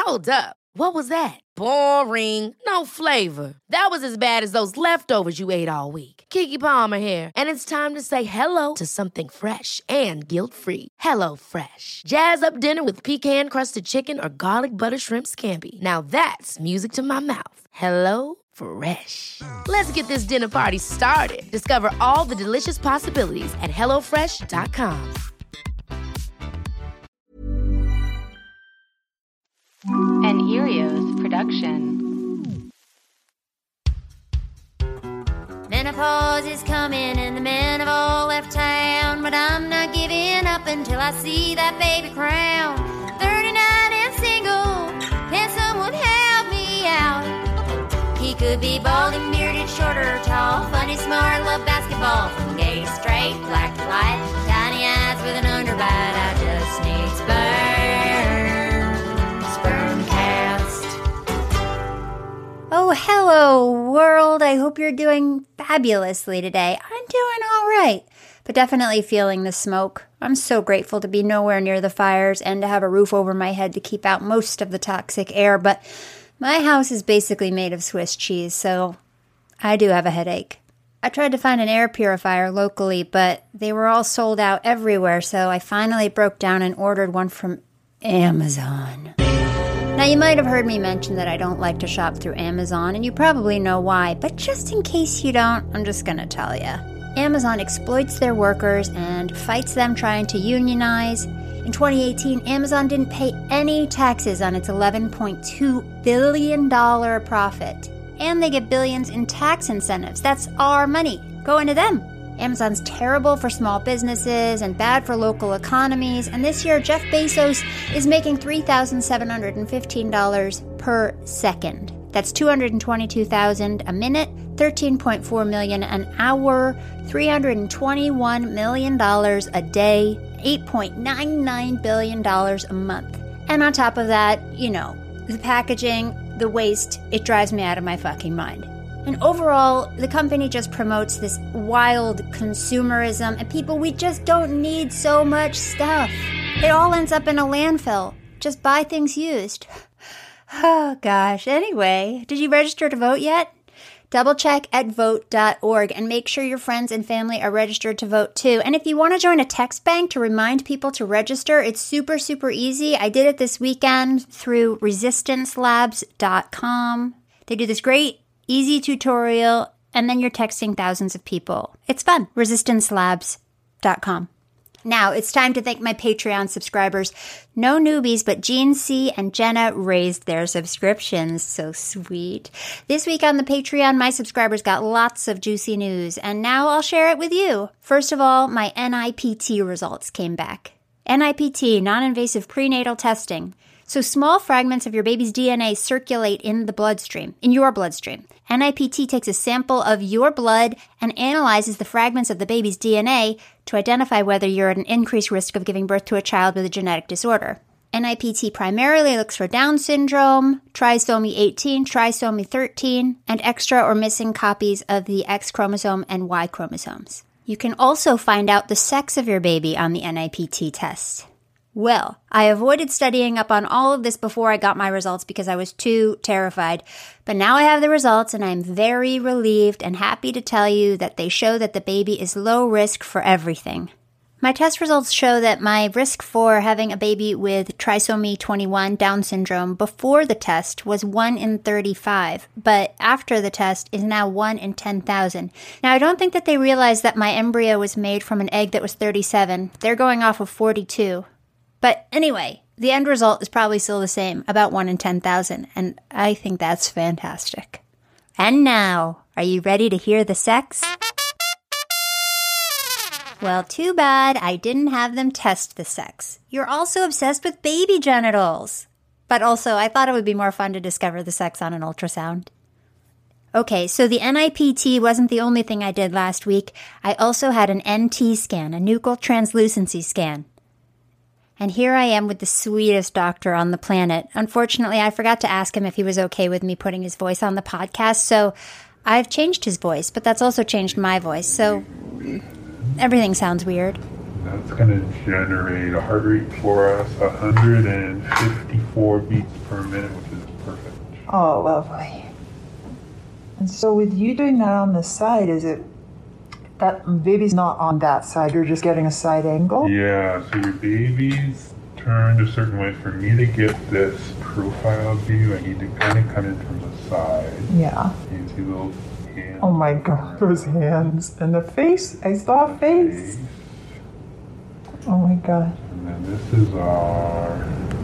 Hold up. What was that? Boring. No flavor. That was as bad as those leftovers you ate all week. Keke Palmer here, and it's time to say hello to something fresh and guilt-free. Hello Fresh. Jazz up dinner with pecan-crusted chicken or garlic butter shrimp scampi. Now that's music to my mouth. Hello Fresh. Let's get this dinner party started. Discover all the delicious possibilities at hellofresh.com. An Erios production. Menopause is coming and the men have all left town, but I'm not giving up until I see that baby crown. 39 and single, can someone help me out? He could be balding, bearded, short or tall, funny, smart, love basketball, from gay to straight, black to white, tiny eyes with an underbite. I just need Spermcast. Oh, hello, world. I hope you're doing fabulously today. I'm doing all right, but definitely feeling the smoke. I'm so grateful to be nowhere near the fires and to have a roof over my head to keep out most of the toxic air, but my house is basically made of Swiss cheese, so I do have a headache. I tried to find an air purifier locally, but they were all sold out everywhere, so I finally broke down and ordered one from Amazon. Now, you might have heard me mention that I don't like to shop through Amazon, and you probably know why, but just in case you don't, I'm just gonna tell you. Amazon exploits their workers and fights them trying to unionize. In 2018, Amazon didn't pay any taxes on its $11.2 billion profit. And they get billions in tax incentives. That's our money going to them. Amazon's terrible for small businesses and bad for local economies. And this year, Jeff Bezos is making $3,715 per second. That's $222,000 a minute, $13.4 million an hour, $321 million a day, $8.99 billion a month. And on top of that, you know, the packaging, the waste, it drives me out of my fucking mind. And overall, the company just promotes this wild consumerism, and people, we just don't need so much stuff. It all ends up in a landfill. Just buy things used. Oh, gosh. Anyway, did you register to vote yet? Double check at vote.org and make sure your friends and family are registered to vote too. And if you want to join a text bank to remind people to register, it's super, super easy. I did it this weekend through resistancelabs.com. They do this great, easy tutorial, and then you're texting thousands of people. It's fun. Resistancelabs.com. Now, it's time to thank my Patreon subscribers. No newbies, but Jean C. and Jenna raised their subscriptions. So sweet. This week on the Patreon, my subscribers got lots of juicy news, and now I'll share it with you. First of all, my NIPT results came back. NIPT, non-invasive prenatal testing. So small fragments of your baby's DNA circulate in the bloodstream, in your bloodstream. NIPT takes a sample of your blood and analyzes the fragments of the baby's DNA to identify whether you're at an increased risk of giving birth to a child with a genetic disorder. NIPT primarily looks for Down syndrome, trisomy 18, trisomy 13, and extra or missing copies of the X chromosome and Y chromosomes. You can also find out the sex of your baby on the NIPT test. Well, I avoided studying up on all of this before I got my results because I was too terrified. But now I have the results and I'm very relieved and happy to tell you that they show that the baby is low risk for everything. My test results show that my risk for having a baby with trisomy 21 Down syndrome before the test was 1 in 35, but after the test is now 1 in 10,000. Now, I don't think that they realized that my embryo was made from an egg that was 37. They're going off of 42. But anyway, the end result is probably still the same, about 1 in 10,000, and I think that's fantastic. And now, are you ready to hear the sex? Well, too bad I didn't have them test the sex. You're also obsessed with baby genitals. But also, I thought it would be more fun to discover the sex on an ultrasound. Okay, so the NIPT wasn't the only thing I did last week. I also had an NT scan, a nuchal translucency scan. And here I am with the sweetest doctor on the planet. Unfortunately, I forgot to ask him if he was okay with me putting his voice on the podcast, so I've changed his voice, but that's also changed my voice, so everything sounds weird. That's going to generate a heart rate for us, 154 beats per minute, which is perfect. Oh, lovely. And so with you doing that on the side, is it that baby's not on that side, you're just getting a side angle? Yeah, so your baby's turned a certain way. For me to get this profile view, I need to kind of come in from the side. Yeah. You see those hands? Oh my God, those hands. And the face, I saw a face. Oh my God. And then this is our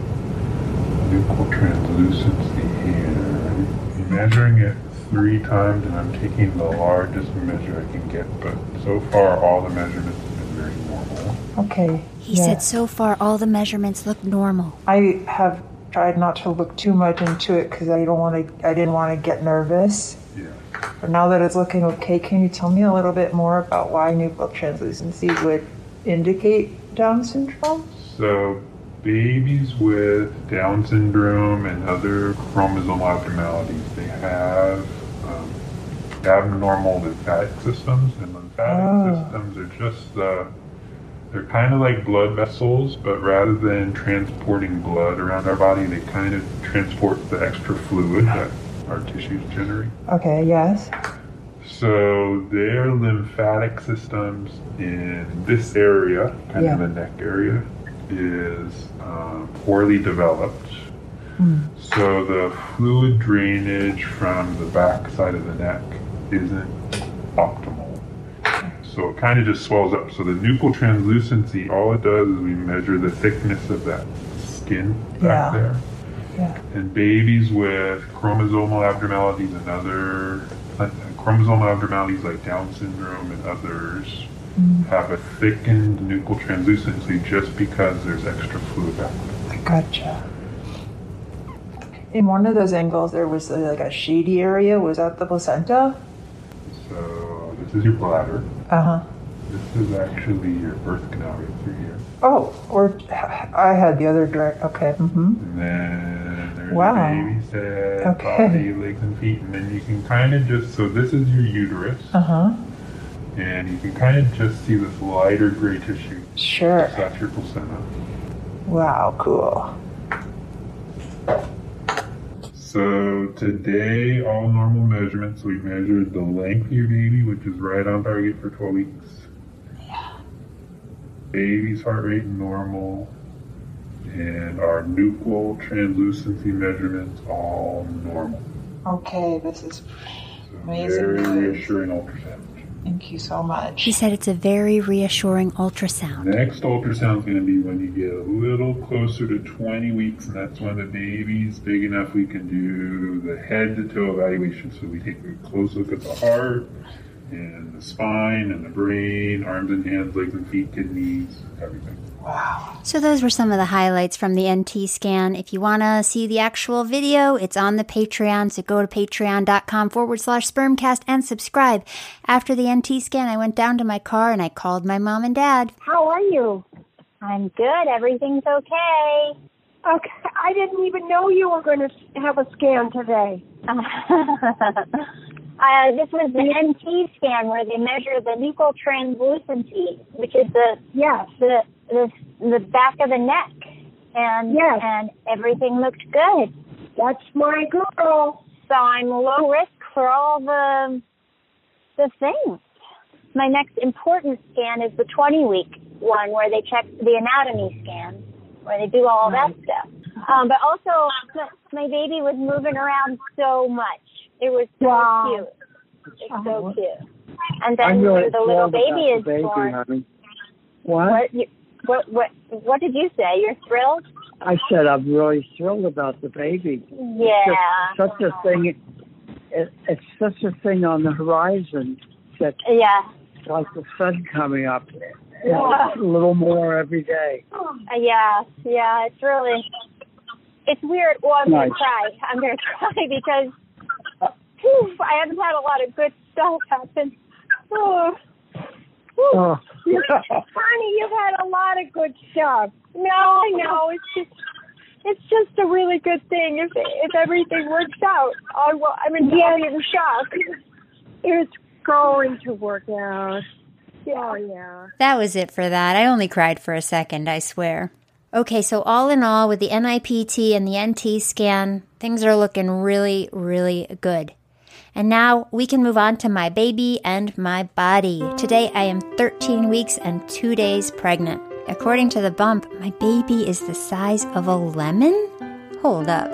nuchal translucency here. I'm measuring it 3 times, and I'm taking the largest measure I can get, but so far all the measurements have been very normal. Okay. He said so far all the measurements look normal. I have tried not to look too much into it because I didn't want to get nervous. Yeah. But now that it's looking okay, can you tell me a little bit more about why nuchal translucency would indicate Down syndrome? So babies with Down syndrome and other chromosomal abnormalities, they have abnormal lymphatic systems, and lymphatic systems are just they're kind of like blood vessels, but rather than transporting blood around our body, they kind of transport the extra fluid that our tissues generate. Okay, yes. So their lymphatic systems in this area, kind of the neck area, is poorly developed. So the fluid drainage from the back side of the neck isn't optimal. So it kind of just swells up. So the nuchal translucency, all it does is we measure the thickness of that skin back there. Yeah. And babies with chromosomal abnormalities and other chromosomal abnormalities like Down syndrome and others have a thickened nuchal translucency just because there's extra fluid back there. I gotcha. In one of those angles, there was like a shady area. Was that the placenta? So this is your bladder. Uh-huh. This is actually your birth canal right through here. Oh, or I had the other direct. Okay. Mm-hmm. And then there's Wow. your baby's head, Okay. body, legs, and feet. And then you can kind of just, so this is your uterus. Uh-huh. And you can kind of just see this lighter gray tissue. Sure. That's your placenta. Wow, cool. So today, all normal measurements, we measured the length of your baby, which is right on target for 12 weeks. Yeah. Baby's heart rate normal. And our nuchal translucency measurements all normal. Okay, this is So amazing very news. reassuring ultrasound. Thank you so much. He said it's a very reassuring ultrasound. Next ultrasound is going to be when you get a little closer to 20 weeks, and that's when the baby's big enough we can do the head-to-toe evaluation. So we take a close look at the heart, and the spine, and the brain, arms and hands, legs and feet, kidneys, everything. Wow. So those were some of the highlights from the NT scan. If you want to see the actual video, it's on the Patreon. So go to patreon.com/spermcast and subscribe. After the NT scan, I went down to my car and I called my mom and dad. How are you? I'm good. Everything's okay. Okay. I didn't even know you were going to have a scan today. This was the NT scan where they measure the nuchal translucency, which is the back of the neck, and everything looked good. That's my girl. So I'm low risk for all the things. My next important scan is the 20-week one where they check the anatomy scan, where they do all that stuff. But also, my baby was moving around so much. It was so cute. It's so cute. And then the little baby is born. Honey. What did you say? You're thrilled? I said I'm really thrilled about the baby. Yeah. It's such a thing. It's such a thing on the horizon that it's like the sun coming up. A little more every day. Yeah. It's really. It's weird. Well, I'm gonna cry. I'm gonna cry because I haven't had a lot of good stuff happen. Honey, you've had a lot of good stuff. No, I know. It's just a really good thing if everything works out. I'll be in shock. It's going to work out. Yeah. That was it for that. I only cried for a second, I swear. Okay, so all in all, with the NIPT and the NT scan, things are looking really, really good. And now we can move on to my baby and my body. Today I am 13 weeks and 2 days pregnant. According to the bump, my baby is the size of a lemon? Hold up.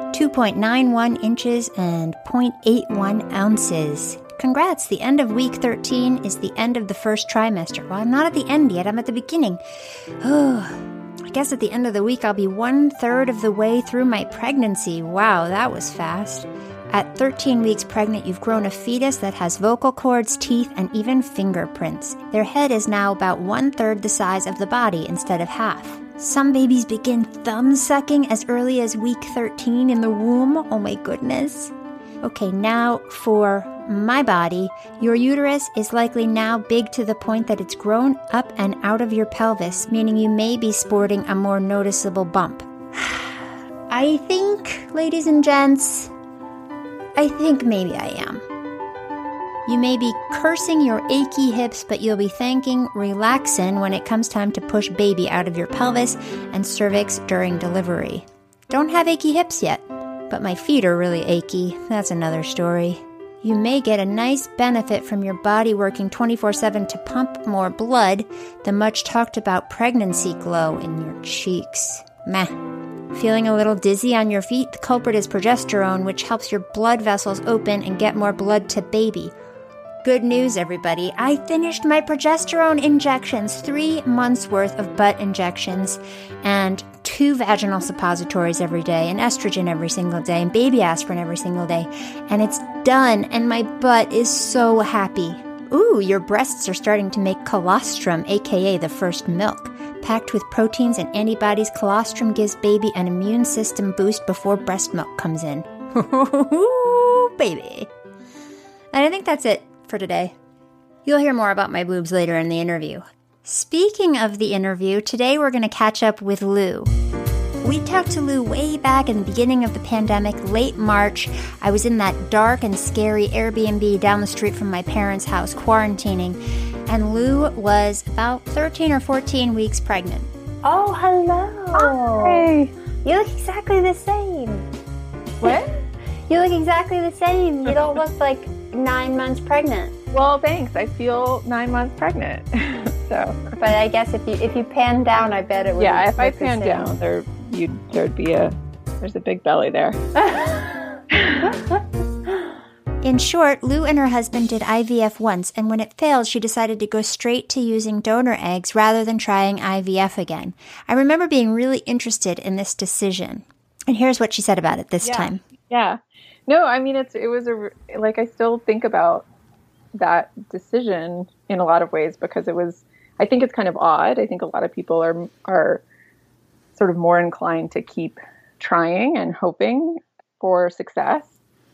2.91 inches and 0.81 ounces. Congrats, the end of week 13 is the end of the first trimester. Well, I'm not at the end yet, I'm at the beginning. I guess at the end of the week I'll be 1/3 of the way through my pregnancy. Wow, that was fast. At 13 weeks pregnant, you've grown a fetus that has vocal cords, teeth, and even fingerprints. Their head is now about 1/3 the size of the body instead of half. Some babies begin thumb sucking as early as week 13 in the womb. Oh my goodness. Okay, now for my body. Your uterus is likely now big to the point that it's grown up and out of your pelvis, meaning you may be sporting a more noticeable bump. I think, ladies and gents, maybe I am. You may be cursing your achy hips, but you'll be thanking Relaxin when it comes time to push baby out of your pelvis and cervix during delivery. Don't have achy hips yet, but my feet are really achy. That's another story. You may get a nice benefit from your body working 24/7 to pump more blood, the much talked about pregnancy glow in your cheeks. Meh. Feeling a little dizzy on your feet? The culprit is progesterone, which helps your blood vessels open and get more blood to baby. Good news, everybody. I finished my progesterone injections, 3 months worth of butt injections, and 2 vaginal suppositories every day, and estrogen every single day, and baby aspirin every single day. And it's done, and my butt is so happy. Ooh, your breasts are starting to make colostrum, aka the first milk. Packed with proteins and antibodies, colostrum gives baby an immune system boost before breast milk comes in. Baby. And I think that's it for today. You'll hear more about my boobs later in the interview. Speaking of the interview, today we're going to catch up with Lou. We talked to Lou way back in the beginning of the pandemic, late March. I was in that dark and scary Airbnb down the street from my parents' house, quarantining, and Lou was about 13 or 14 weeks pregnant. Oh, hello. Hi. You look exactly the same. What? You look exactly the same. You don't look like 9 months pregnant. Well, thanks. I feel 9 months pregnant. So. But I guess if you pan down, I bet it would. Yeah, if I pan down, there's a big belly there. In short, Lou and her husband did IVF once, and when it failed, she decided to go straight to using donor eggs rather than trying IVF again. I remember being really interested in this decision. And here's what she said about it this time. Yeah. No, I mean, it was I still think about that decision in a lot of ways because I think it's kind of odd. I think a lot of people are sort of more inclined to keep trying and hoping for success.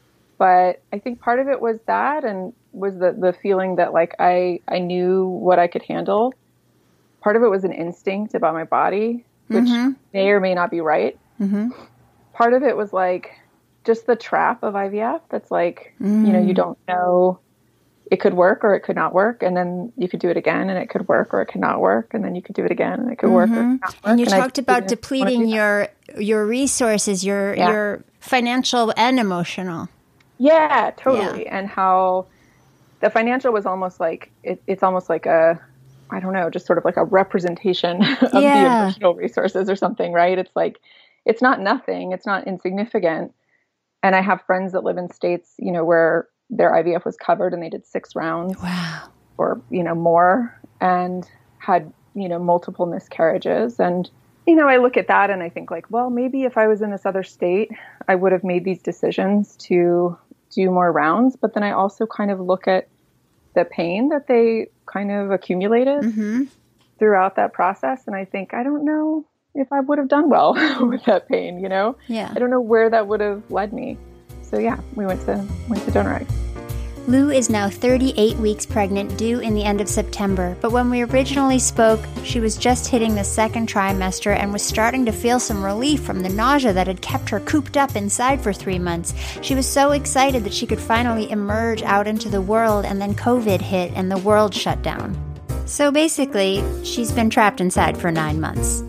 But I think part of it was that and was the feeling that I knew what I could handle. Part of it was an instinct about my body, which may or may not be right. Mm-hmm. Part of it was just the trap of IVF. That's you don't know, it could work or it could not work. And then you could do it again and it could work or it could not work. And then you could do it again and it could work or it could not work. And you talked about depleting your resources, your financial and emotional. Yeah, totally. Yeah. And how the financial was almost it's almost like I don't know, just sort of like a representation of the emotional resources or something, right? It's it's not nothing. It's not insignificant. And I have friends that live in states, where their IVF was covered and they did 6 rounds or, more and had, multiple miscarriages. And, I look at that and I think well, maybe if I was in this other state, I would have made these decisions to do more rounds. But then I also kind of look at the pain that they kind of accumulated throughout that process. And I think, I don't know if I would have done well with that pain, Yeah. I don't know where that would have led me. So yeah, we went to donor eggs. Lou is now 38 weeks pregnant, due in the end of September. But when we originally spoke, she was just hitting the 2nd trimester and was starting to feel some relief from the nausea that had kept her cooped up inside for 3 months. She was so excited that she could finally emerge out into the world, and then COVID hit and the world shut down. So basically, she's been trapped inside for 9 months.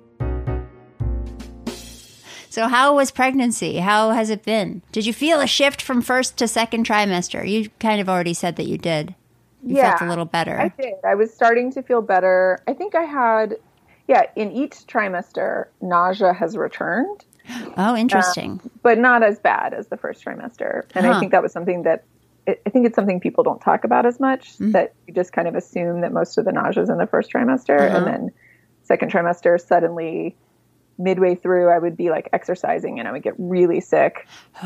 So how was pregnancy? How has it been? Did you feel a shift from first to second trimester? You kind of already said that you did. You felt a little better. I did. I was starting to feel better. I think I had, in each trimester, nausea has returned. Oh, interesting. But not as bad as the first trimester. And I think that was something that, I think it's something people don't talk about as much, that you just kind of assume that most of the nausea is in the first trimester. And then second trimester, suddenly midway through, I would be like exercising and I would get really sick.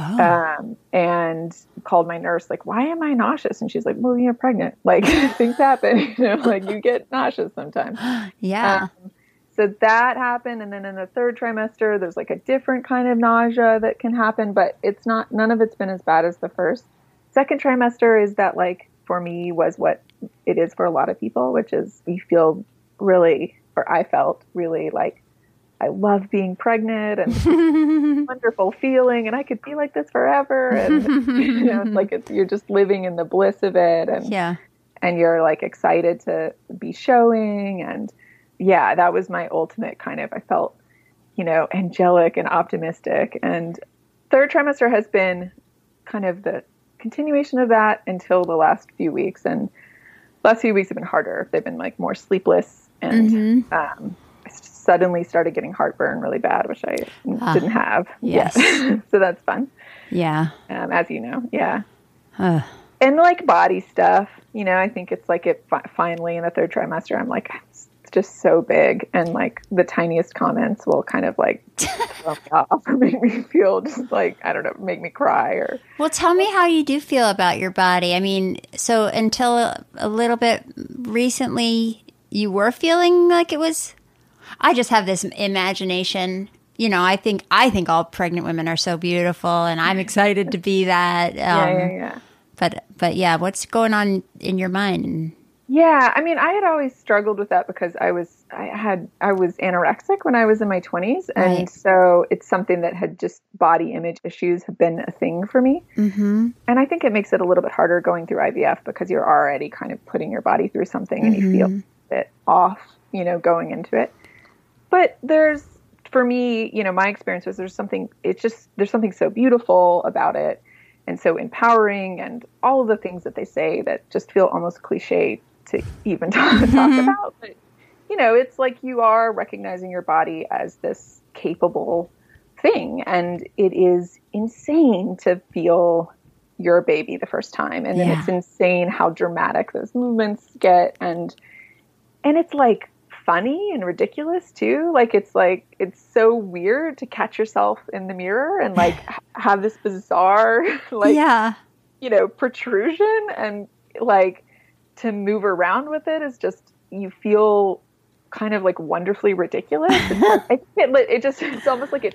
And called my nurse, like, why am I nauseous? And she's like, well, you're pregnant. Like, things happen, like you get nauseous sometimes. Yeah. So that happened. And then in the third trimester, there's like a different kind of nausea that can happen, but none of it's been as bad as the first. Second trimester is that, like, for me was what it is for a lot of people, which is we feel really, or I felt really like, I love being pregnant and wonderful feeling, and I could be like this forever. And it's like you're just living in the bliss of it, and you're like excited to be showing. And that was my ultimate kind of. I felt, angelic and optimistic. And third trimester has been kind of the continuation of that until the last few weeks. And the last few weeks have been harder. They've been like more sleepless and. I suddenly started getting heartburn really bad, which I didn't have. Yes. So that's fun. Yeah. As you know. Yeah. And like body stuff, I think it's like finally in the third trimester, I'm like, it's just so big. And like the tiniest comments will kind of like throw me off or make me feel just like, I don't know, make me cry or. Well, tell me how you do feel about your body. I mean, so until a little bit recently, you were feeling like it was. I just have this imagination. I think all pregnant women are so beautiful, and I'm excited to be that. But yeah, what's going on in your mind? Yeah, I mean, I had always struggled with that because I was anorexic when I was in my 20s, and so it's something that had just body image issues have been a thing for me. Mm-hmm. And I think it makes it a little bit harder going through IVF because you're already kind of putting your body through something, and you feel a bit off, going into it. But for me, my experience was there's something so beautiful about it and so empowering and all of the things that they say that just feel almost cliche to even talk about. But, it's like you are recognizing your body as this capable thing. And it is insane to feel your baby the first time. And then it's insane how dramatic those movements get. And it's like, funny and ridiculous too. It's so weird to catch yourself in the mirror and like have this bizarre protrusion, and like to move around with it is just, you feel kind of like wonderfully ridiculous. It's almost like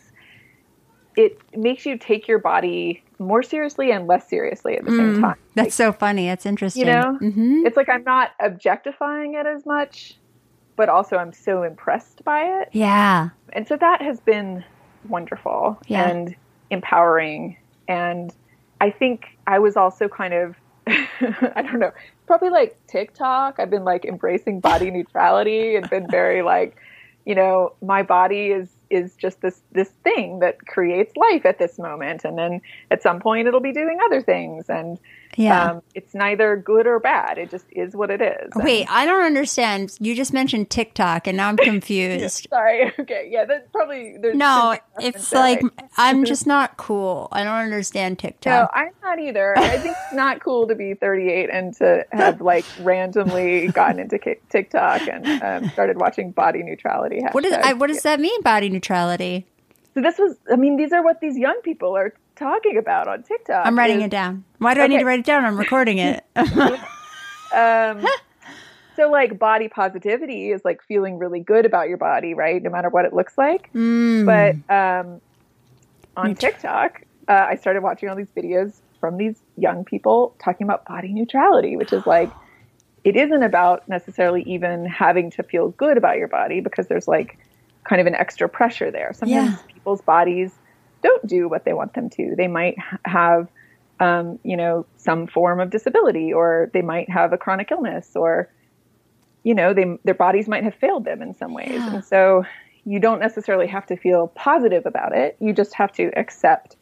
it makes you take your body more seriously and less seriously at the same time. That's so funny. That's interesting. It's like I'm not objectifying it as much, but also I'm so impressed by it. Yeah. And so that has been wonderful and empowering. And I think I was also kind of, I don't know, probably like TikTok. I've been like embracing body neutrality and been very like, my body is just this thing that creates life at this moment. And then at some point it'll be doing other things. And it's neither good or bad. It just is what it is. Wait, I don't understand. You just mentioned TikTok and now I'm confused. Sorry. Okay. Yeah, that's probably... No, it's like, I'm just not cool. I don't understand TikTok. No, I'm not either. I think it's not cool to be 38 and to have like randomly gotten into TikTok and started watching body neutrality hashtags. What does that mean, body neutrality? So these are what these young people are talking about on TikTok. I'm writing it down. Why do I need to write it down? I'm recording it. So like body positivity is like feeling really good about your body, right? No matter what it looks like. But on TikTok, I started watching all these videos from these young people talking about body neutrality, which is like, it isn't about necessarily even having to feel good about your body because there's like kind of an extra pressure there. Sometimes people's bodies don't do what they want them to. They might have, some form of disability, or they might have a chronic illness, or their bodies might have failed them in some ways. Yeah. And so you don't necessarily have to feel positive about it. You just have to accept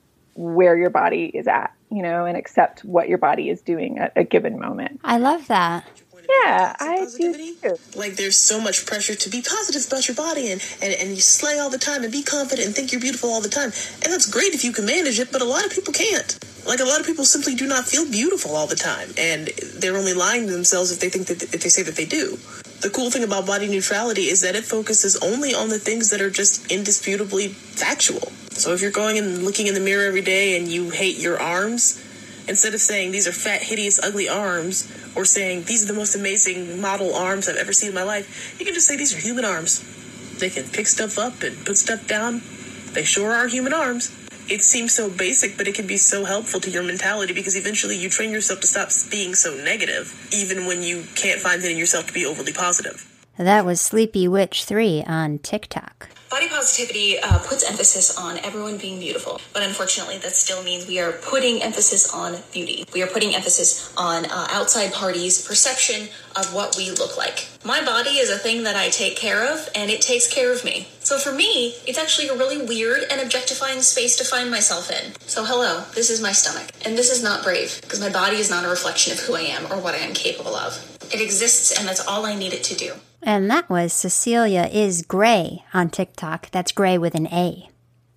where your body is at, and accept what your body is doing at a given moment. I love that. Yeah, I do too. Like, there's so much pressure to be positive about your body and you slay all the time and be confident and think you're beautiful all the time. And that's great if you can manage it, but a lot of people can't. Like, a lot of people simply do not feel beautiful all the time, and they're only lying to themselves if they think that if they say that they do. The cool thing about body neutrality is that it focuses only on the things that are just indisputably factual. So if you're going and looking in the mirror every day and you hate your arms, instead of saying these are fat, hideous, ugly arms, or saying these are the most amazing model arms I've ever seen in my life, you can just say these are human arms. They can pick stuff up and put stuff down. They sure are human arms. It seems so basic, but it can be so helpful to your mentality, because eventually you train yourself to stop being so negative, even when you can't find it in yourself to be overly positive. That was Sleepy Witch 3 on TikTok. Body positivity puts emphasis on everyone being beautiful, but unfortunately that still means we are putting emphasis on beauty. We are putting emphasis on outside parties' perception of what we look like. My body is a thing that I take care of, and it takes care of me. So for me, it's actually a really weird and objectifying space to find myself in. So hello, this is my stomach, and this is not brave, because my body is not a reflection of who I am or what I am capable of. It exists, and that's all I need it to do. And that was Cecilia is Gray on TikTok. That's Gray with an A.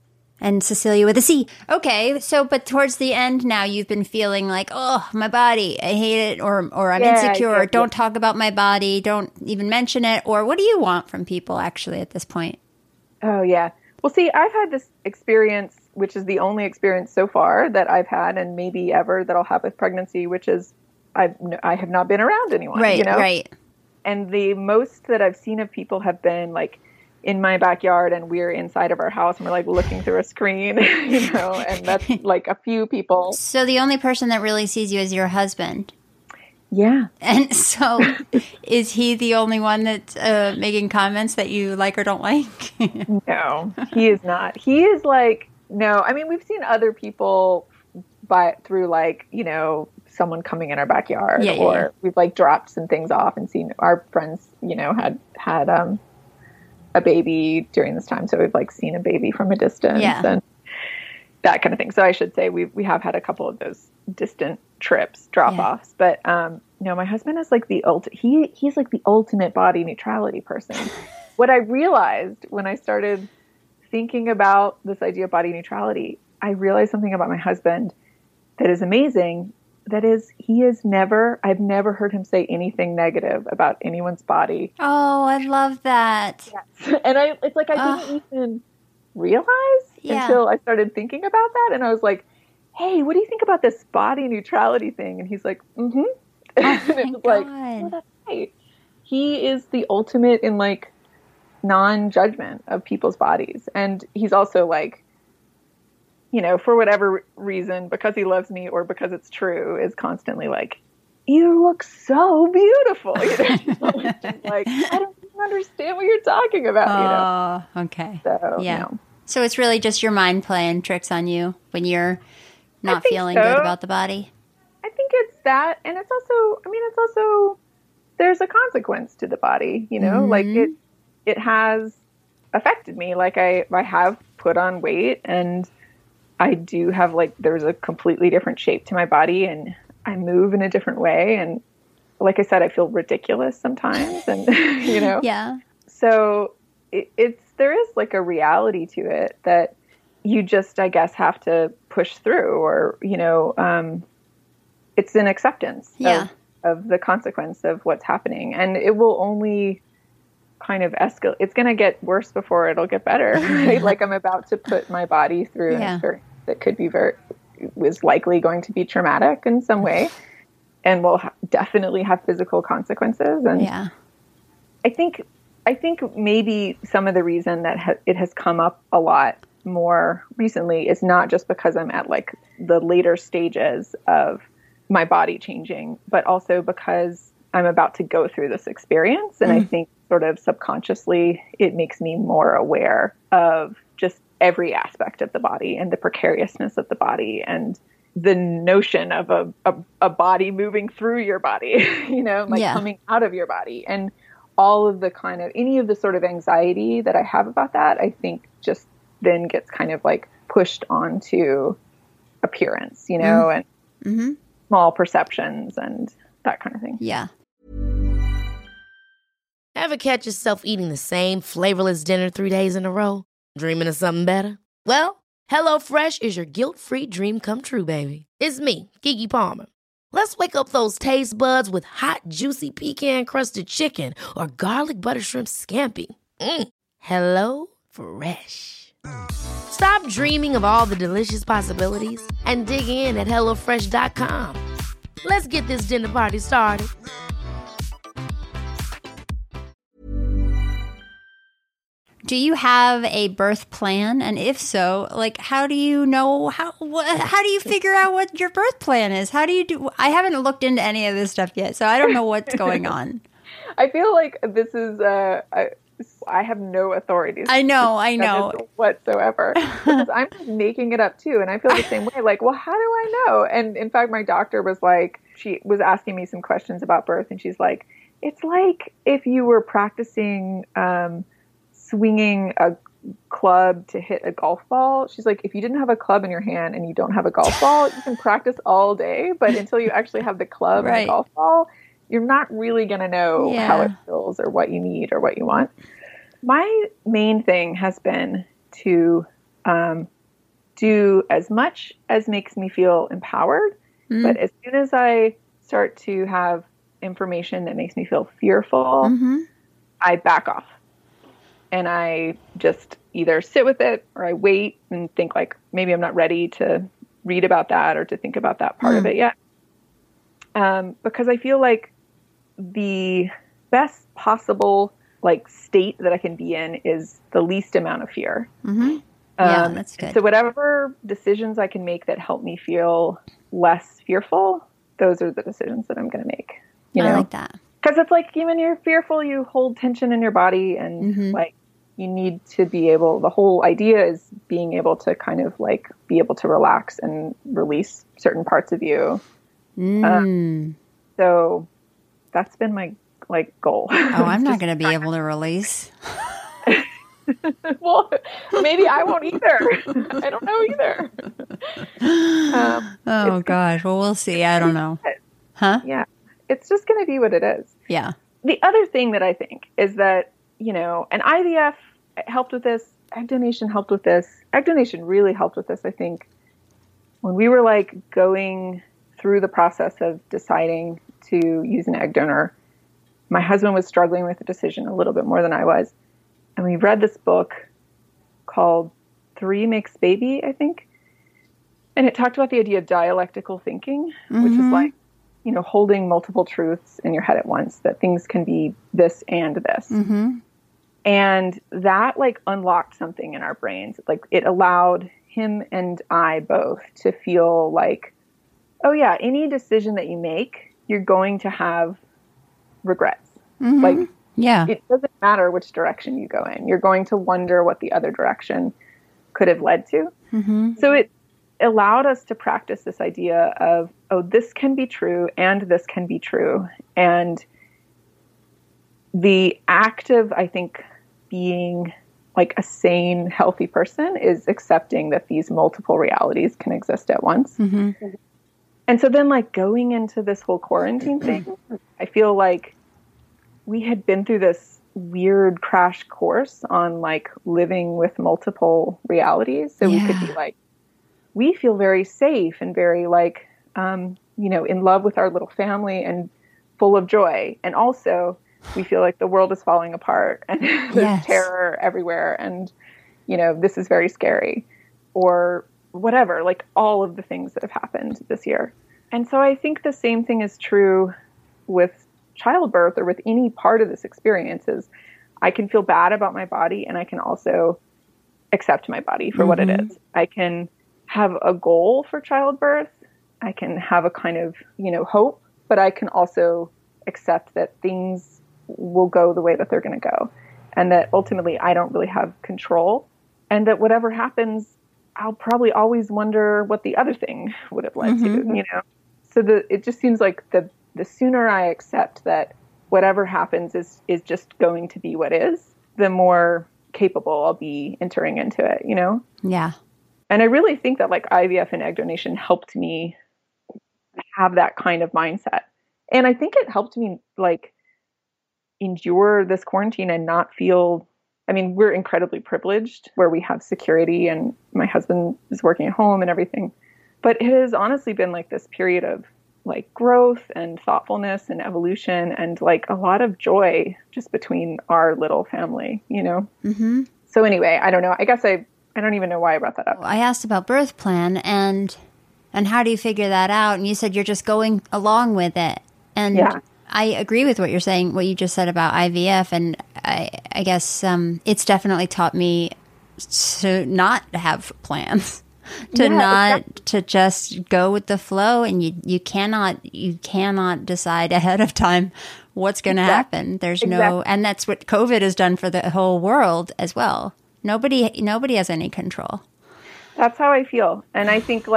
And Cecilia with a C. Okay, so but towards the end now you've been feeling like, oh, my body, I hate it, or I'm insecure, or don't talk about my body, don't even mention it, or what do you want from people actually at this point? Oh, yeah. Well, see, I've had this experience, which is the only experience so far that I've had and maybe ever that I'll have with pregnancy, which is I have not been around anyone. Right, right. And the most that I've seen of people have been like in my backyard, and we're inside of our house and we're like looking through a screen, and that's like a few people. So the only person that really sees you is your husband. Yeah. And so is he the only one that's making comments that you like or don't like? No, he is not. He is like, no, I mean, we've seen other people through like, someone coming in our backyard, or we've like dropped some things off and seen our friends, had a baby during this time. So we've like seen a baby from a distance and that kind of thing. So I should say we have had a couple of those distant trips, drop-offs, but no, my husband is like he's like the ultimate body neutrality person. What I realized when I started thinking about this idea of body neutrality, I realized something about my husband that is amazing. That is, I've never heard him say anything negative about anyone's body. Oh, I love that. Yes. And it's like I didn't even realize until I started thinking about that. And I was like, hey, what do you think about this body neutrality thing? And he's like, mm-hmm. And it was like, oh, that's right. He is the ultimate in like non-judgment of people's bodies. And he's also like, for whatever reason, because he loves me or because it's true, is constantly like, you look so beautiful. Like, I don't even understand what you're talking about. Oh, okay. So, yeah. So it's really just your mind playing tricks on you when you're not feeling good about the body? I think it's that. And it's also, there's a consequence to the body, like it has affected me. Like I have put on weight, and I do have there's a completely different shape to my body, and I move in a different way. And like I said, I feel ridiculous sometimes, and Yeah. So there is like a reality to it that you just, I guess, have to push through, or, it's an acceptance of the consequence of what's happening. And it will only kind of escalate. It's going to get worse before it'll get better, right? Like I'm about to put my body through an experience that could be was likely going to be traumatic in some way, and will definitely have physical consequences. And I think maybe some of the reason that it has come up a lot more recently is not just because I'm at like the later stages of my body changing, but also because I'm about to go through this experience. And I think sort of subconsciously it makes me more aware of just every aspect of the body and the precariousness of the body, and the notion of a body moving through your body, coming out of your body. And all of the kind of, any of the sort of anxiety that I have about that, I think just then gets kind of like pushed onto appearance, and small perceptions and that kind of thing. Yeah. Ever catch yourself eating the same flavorless dinner 3 days in a row? Dreaming of something better? Well, HelloFresh is your guilt-free dream come true, baby. It's me, Keke Palmer. Let's wake up those taste buds with hot, juicy pecan-crusted chicken or garlic butter shrimp scampi. Hello Fresh. Stop dreaming of all the delicious possibilities and dig in at HelloFresh.com. Let's get this dinner party started. Do you have a birth plan? And if so, like, how do you know, how do you figure out what your birth plan is? How do you do? I haven't looked into any of this stuff yet, so I don't know what's going on. I feel like this is, I have no authority. I know. Whatsoever. Because I'm just making it up too. And I feel the same way. Like, well, how do I know? And in fact, my doctor was like, she was asking me some questions about birth. And she's like, it's like if you were practicing, swinging a club to hit a golf ball. She's like, if you didn't have a club in your hand and you don't have a golf ball, you can practice all day, but until you actually have the club and the golf ball, you're not really going to know how it feels or what you need or what you want. My main thing has been to do as much as makes me feel empowered, but as soon as I start to have information that makes me feel fearful, I back off. And I just either sit with it or I wait and think like, maybe I'm not ready to read about that or to think about that part of it yet. Because I feel like the best possible like state that I can be in is the least amount of fear. Yeah, that's good. So whatever decisions I can make that help me feel less fearful, those are the decisions that I'm going to make. I like that. Because it's like, when you're fearful, you hold tension in your body and like, you need to be able, the whole idea is being able to kind of like be able to relax and release certain parts of you. So that's been my like goal. Oh, I'm not going to be able to release. Well, maybe I won't either. I don't know either. Oh gosh. Well, we'll see. I don't know. Huh? Yeah. It's just going to be what it is. Yeah. The other thing that I think is that, and IVF helped with this. Egg donation helped with this. Egg donation really helped with this, I think. When we were like going through the process of deciding to use an egg donor, my husband was struggling with the decision a little bit more than I was. And we read this book called 3 Makes Baby, I think. And it talked about the idea of dialectical thinking, which is like, holding multiple truths in your head at once, that things can be this and this. And that like unlocked something in our brains. Like it allowed him and I both to feel like, oh yeah, any decision that you make, you're going to have regrets. Like, it doesn't matter which direction you go in. You're going to wonder what the other direction could have led to. So it allowed us to practice this idea of, oh, this can be true and this can be true. And the act of, I think, being like a sane, healthy person is accepting that these multiple realities can exist at once. And so then like going into this whole quarantine thing, I feel like we had been through this weird crash course on like living with multiple realities. So we could be like, we feel very safe and very like, in love with our little family and full of joy. And also we feel like the world is falling apart and there's terror everywhere. And, this is very scary or whatever, like all of the things that have happened this year. And so I think the same thing is true with childbirth or with any part of this experience is I can feel bad about my body and I can also accept my body for what it is. I can have a goal for childbirth. I can have a kind of, hope, but I can also accept that things will go the way that they're going to go and that ultimately I don't really have control and that whatever happens, I'll probably always wonder what the other thing would have led to, you know? So it just seems like the sooner I accept that whatever happens is just going to be what is, the more capable I'll be entering into it, you know? Yeah. And I really think that like IVF and egg donation helped me have that kind of mindset. And I think it helped me like endure this quarantine and not feel, I mean, we're incredibly privileged where we have security and my husband is working at home and everything. But it has honestly been like this period of like growth and thoughtfulness and evolution and like a lot of joy just between our little family, you know? Mm-hmm. So anyway, I don't know. I guess I don't even know why I brought that up. I asked about birth plan and how do you figure that out? And you said you're just going along with it. And I agree with what you're saying, what you just said about IVF. And I guess it's definitely taught me to not have plans, to just go with the flow. And you cannot decide ahead of time what's going to happen. There's and that's what COVID has done for the whole world as well. Nobody has any control. That's how I feel. And I think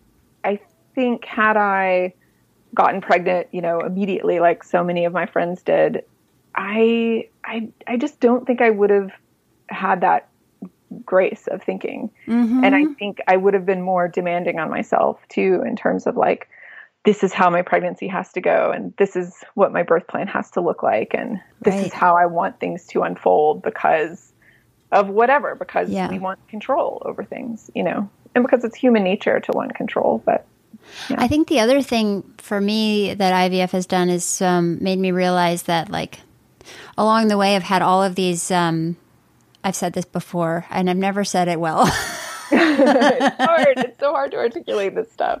had I gotten pregnant, you know, immediately, like so many of my friends did, I just don't think I would have had that grace of thinking. Mm-hmm. And I think I would have been more demanding on myself too, in terms of like, this is how my pregnancy has to go. And this is what my birth plan has to look like. And this is how I want things to unfold because of whatever, because we want control over things, you know, and because it's human nature to want control. But I think the other thing for me that IVF has done is made me realize that like along the way I've had all of these, I've said this before and I've never said it well. It's hard. It's so hard to articulate this stuff.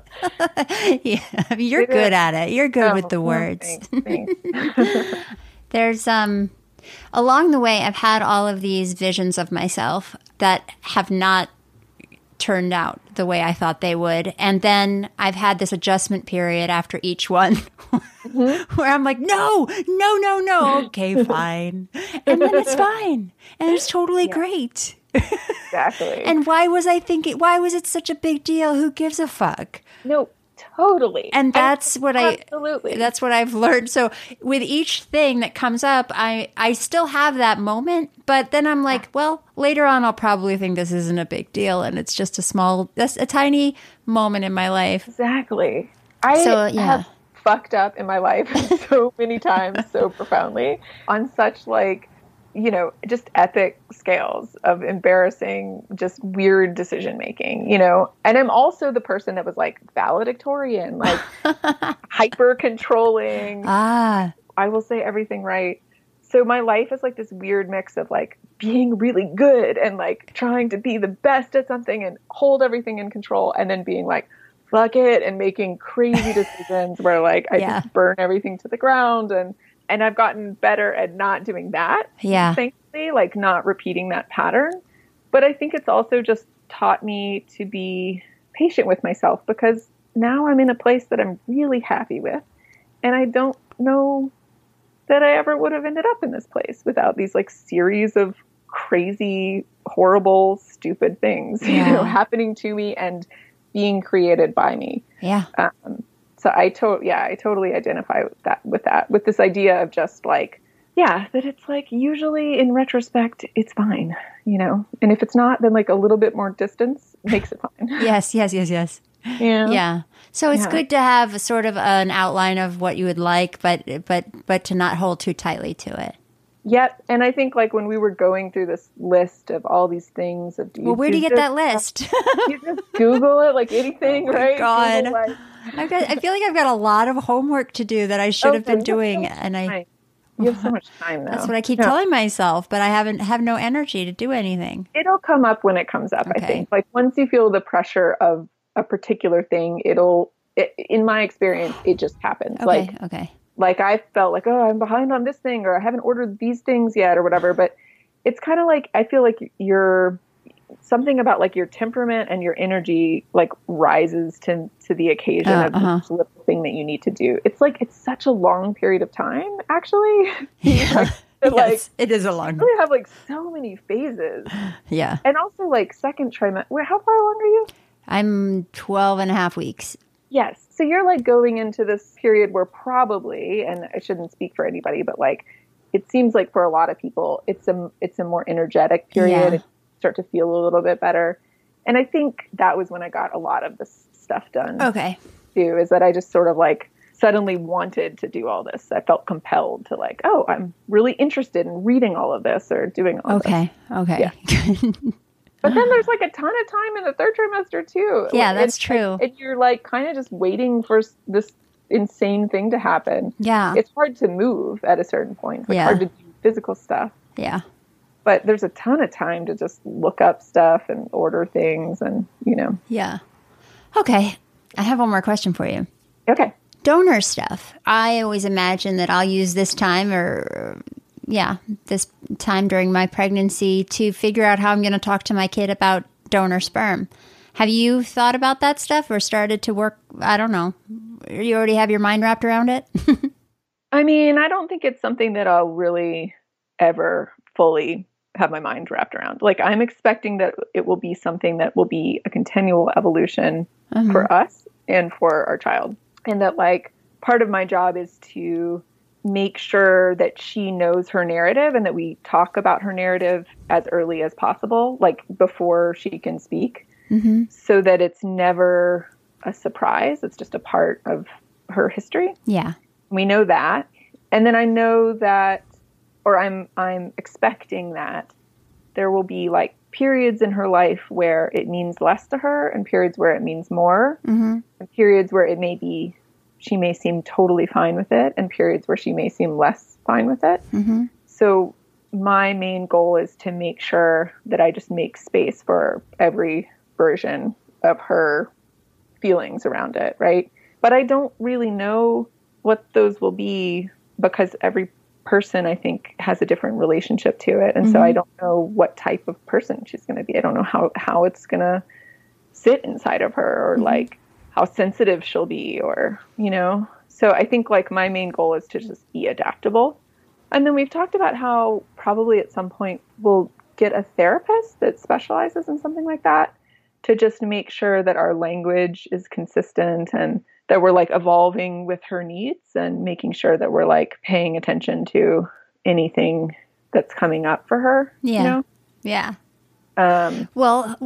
You're good at it. You're good with the words. Thanks. There's along the way I've had all of these visions of myself that have not turned out the way I thought they would. And then I've had this adjustment period after each one where I'm like, no, okay, fine. And then it's fine. And it's totally great. Exactly. And why was it such a big deal? Who gives a fuck? No, totally. And that's what I've learned. So with each thing that comes up, I still have that moment, but then I'm like, well, later on, I'll probably think this isn't a big deal. And it's just a tiny moment in my life. Exactly. I have fucked up in my life so many times, so profoundly on such like, you know, just epic scales of embarrassing, just weird decision making, you know. And I'm also the person that was like valedictorian, like hyper controlling. I will say everything right. So my life is like this weird mix of like being really good and like trying to be the best at something and hold everything in control, and then being like, fuck it, and making crazy decisions where like I just burn everything to the ground. And I've gotten better at not doing that. Yeah. Thankfully, like not repeating that pattern. But I think it's also just taught me to be patient with myself, because now I'm in a place that I'm really happy with. And I don't know that I ever would have ended up in this place without these like series of crazy, horrible, stupid things, you know, happening to me and being created by me. Yeah. So I totally identify with this idea of just like, that it's like usually in retrospect, it's fine, you know, and if it's not, then like a little bit more distance makes it fine. Yes. Yeah. So it's good to have a sort of an outline of what you would like, but to not hold too tightly to it. Yep. And I think like when we were going through this list of all these things, where do you get that list? You just Google it like anything, right? God. I feel like I've got a lot of homework to do that I should have been doing, and you have so much time now. That's what I keep telling myself, but I have no energy to do anything. It'll come up when it comes up. Okay. I think like once you feel the pressure of a particular thing, in my experience, it just happens. Like I felt like, oh, I'm behind on this thing, or I haven't ordered these things yet, or whatever. But it's kind of like I feel like you're something about like your temperament and your energy like rises to the occasion of this little thing that you need to do. It's like, it's such a long period of time, actually. Like Yes, it is a long. We have like so many phases. Yeah. And also like second trimester. How far along are you? I'm 12 and a half weeks. Yes. So you're like going into this period where probably, and I shouldn't speak for anybody, but like it seems like for a lot of people, it's a more energetic period. Yeah. You start to feel a little bit better. And I think that was when I got a lot of this stuff done. Okay. Too, is that I just sort of like suddenly wanted to do all this. I felt compelled to like, oh, I'm really interested in reading all of this or doing all this. Okay. Yeah. But then there's like a ton of time in the third trimester too. Yeah, that's true. And you're like kind of just waiting for this insane thing to happen. Yeah. It's hard to move at a certain point. It's like hard to do physical stuff. Yeah. But there's a ton of time to just look up stuff and order things and, Yeah. Okay. I have one more question for you. Okay. Donor stuff. I always imagine that I'll use this time this time during my pregnancy to figure out how I'm going to talk to my kid about donor sperm. Have you thought about that stuff or started to work? I don't know. You already have your mind wrapped around it? I mean, I don't think it's something that I'll really ever fully have my mind wrapped around. Like, I'm expecting that it will be something that will be a continual evolution for us and for our child. And that, like, part of my job is to make sure that she knows her narrative and that we talk about her narrative as early as possible, like before she can speak, so that it's never a surprise. It's just a part of her history. Yeah. We know that. And then I know that, or I'm expecting that there will be like periods in her life where it means less to her and periods where it means more, and periods where she may seem totally fine with it and periods where she may seem less fine with it. So my main goal is to make sure that I just make space for every version of her feelings around it, right? But I don't really know what those will be because every person, I think, has a different relationship to it. And so I don't know what type of person she's going to be. I don't know how it's going to sit inside of her or like how sensitive she'll be or, So I think like my main goal is to just be adaptable. And then we've talked about how probably at some point we'll get a therapist that specializes in something like that to just make sure that our language is consistent and that we're like evolving with her needs and making sure that we're like paying attention to anything that's coming up for her. Yeah. Yeah. Well,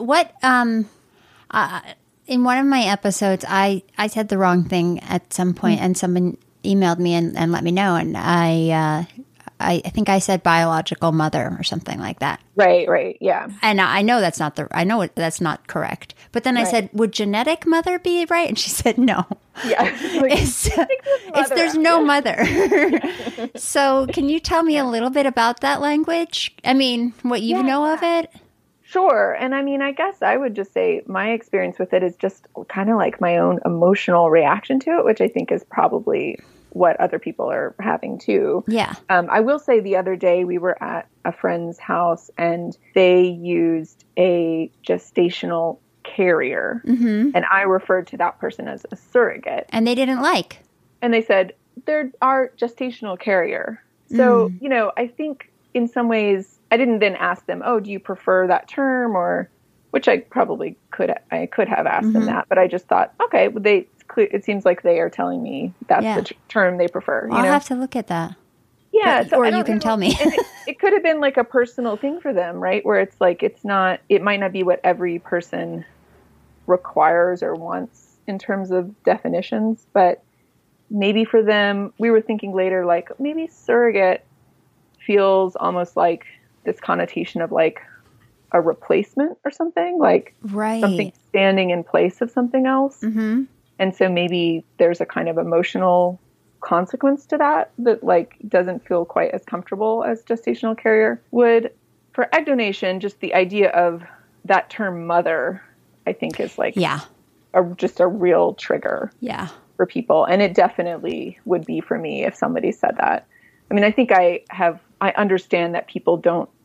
in one of my episodes, I said the wrong thing at some point and someone emailed me and let me know. And I think I said biological mother or something like that. Right. Yeah. And I know that's not that's not correct. But then I said, would genetic mother be right? And she said, no. Yeah. There's no mother. So can you tell me a little bit about that language? I mean, what you know of it? Sure. And I mean, I guess I would just say my experience with it is just kind of like my own emotional reaction to it, which I think is probably what other people are having too. Yeah. I will say the other day we were at a friend's house and they used a gestational carrier and I referred to that person as a surrogate. And they didn't like. And they said, they're our gestational carrier. So, I think in some ways I didn't then ask them, oh, do you prefer that term or, which I probably could have asked them that, but I just thought, okay, it seems like they are telling me that's the term they prefer. I'll have to look at that. Yeah. But, or you can tell me. It could have been like a personal thing for them, right? Where it's like, it might not be what every person requires or wants in terms of definitions, but maybe for them, we were thinking later, like maybe surrogate feels almost like this connotation of like a replacement or something, like something standing in place of something else. And so maybe there's a kind of emotional consequence to that like doesn't feel quite as comfortable as gestational carrier would. For egg donation, just the idea of that term mother, I think is like just a real trigger for people. And it definitely would be for me if somebody said that. I mean, I think I understand that people don't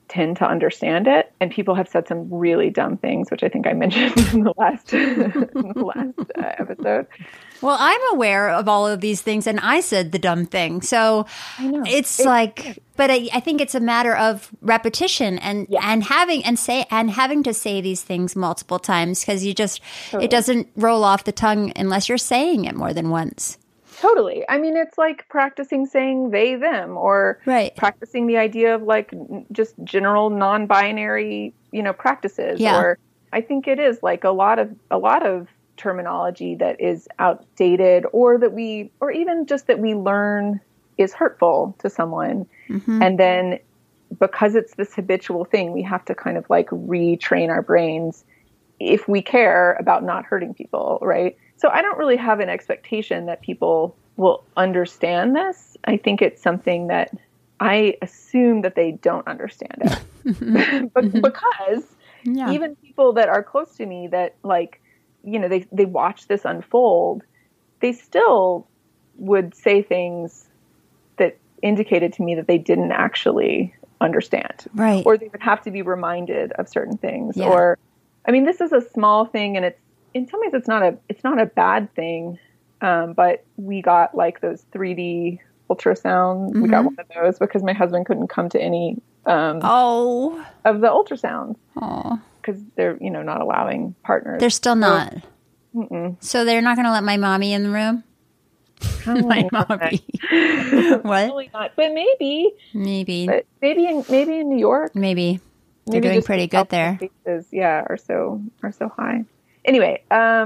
tend to understand it. And people have said some really dumb things, which I think I mentioned in the last, episode. Well, I'm aware of all of these things, and I said the dumb thing. So I know. But I think it's a matter of repetition and having to say these things multiple times, because it doesn't roll off the tongue unless you're saying it more than once. Totally. I mean, it's like practicing saying they, them, or practicing the idea of like just general non-binary, practices. Yeah. Or I think it is like a lot of terminology that is outdated, or even just that we learn is hurtful to someone. Mm-hmm. And then because it's this habitual thing, we have to kind of like retrain our brains if we care about not hurting people. Right. So I don't really have an expectation that people will understand this. I think it's something that I assume that they don't understand it. Because even people that are close to me that like, they watch this unfold, they still would say things that indicated to me that they didn't actually understand. Right. Or they would have to be reminded of certain things. Yeah. Or, I mean, this is a small thing, and in some ways it's not a bad thing. But we got like those 3D ultrasounds. Mm-hmm. We got one of those because my husband couldn't come to any of the ultrasounds. Oh. Because they're, not allowing partners. They're still not. Mm-mm. So they're not going to let my mommy in the room? My mommy. What? Probably not, but maybe. But maybe in New York. Maybe. They're doing pretty good there. Cases, are so high. Anyway,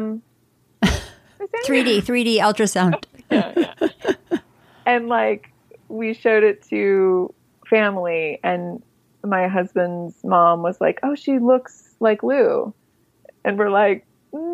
3D ultrasound. Yeah. And like we showed it to family, and my husband's mom was like, "Oh, she looks like Lou," and we're like,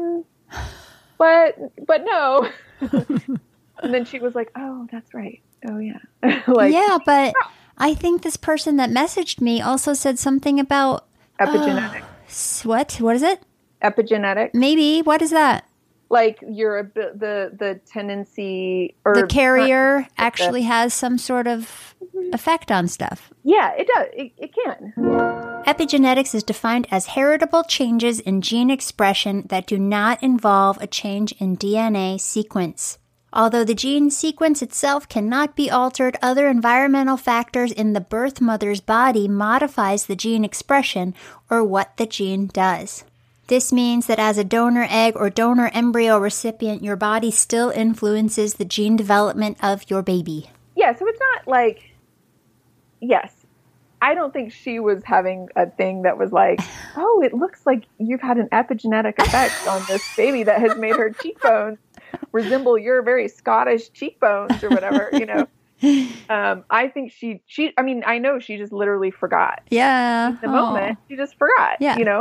"But no." And then she was like, "Oh, that's right. Oh, yeah." But I think this person that messaged me also said something about epigenetics. What is it? Epigenetics. Maybe. What is that? Like the tendency, or the carrier actually has some sort of effect on stuff. Yeah, it does. It can. Epigenetics is defined as heritable changes in gene expression that do not involve a change in DNA sequence. Although the gene sequence itself cannot be altered, other environmental factors in the birth mother's body modifies the gene expression, or what the gene does. This means that as a donor egg or donor embryo recipient, your body still influences the gene development of your baby. Yeah, so it's not like, yes, I don't think she was having a thing that was like, oh, it looks like you've had an epigenetic effect on this baby that has made her cheekbones resemble your very Scottish cheekbones or whatever, I think I know she just literally forgot. Yeah. In the moment, she just forgot,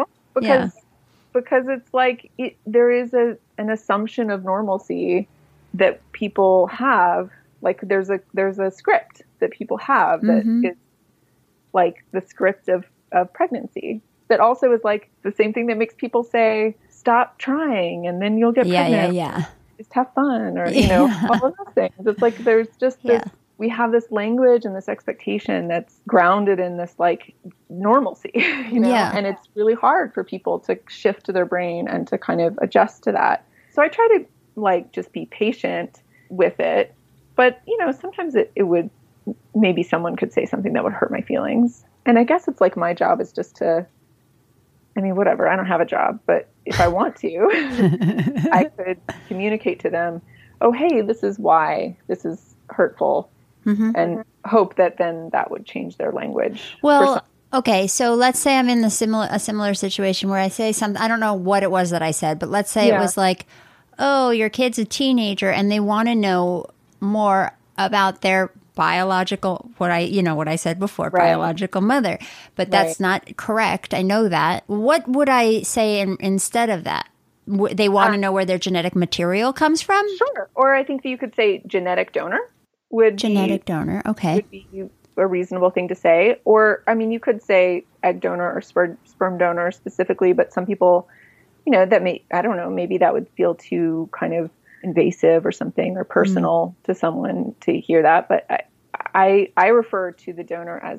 because it's like there is an assumption of normalcy that people have. Like there's a script that people have that is like the script of pregnancy. That also is like the same thing that makes people say, stop trying and then you'll get pregnant. Yeah. Just have fun, or all of those things. It's like there's just this. We have this language and this expectation that's grounded in this like normalcy, and it's really hard for people to shift to their brain and to kind of adjust to that. So I try to like just be patient with it, but sometimes it would, maybe someone could say something that would hurt my feelings. And I guess it's like my job is just to, whatever, I don't have a job, but if I want to, I could communicate to them, oh, hey, this is why this is hurtful. Mm-hmm. And hope that then that would change their language. Well, okay, so let's say I'm in a similar situation where I say something, I don't know what it was that I said, but let's say it was like, oh, your kid's a teenager and they want to know more about their biological, what I said before, biological mother. But that's not correct. I know that. What would I say instead of that? They want to know where their genetic material comes from? Sure. Or I think that you could say genetic donor. Donor, okay. Would be a reasonable thing to say. Or, you could say egg donor or sperm donor specifically, but some people, that maybe that would feel too kind of invasive or something, or personal to someone to hear that. But I refer to the donor as